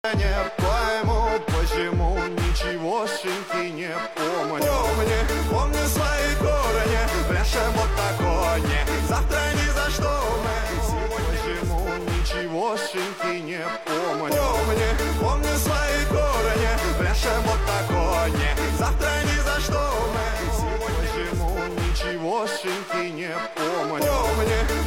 Не пойму, почему ничегошеньки не помню. Помню свои корни, пляшем вот такое. Завтра ни за что мы сегодня. Почему ничегошеньки не помню. Помню свои корни, пляшем вот такое. Завтра ни за что мы сегодня. Почему ничегошеньки не помню.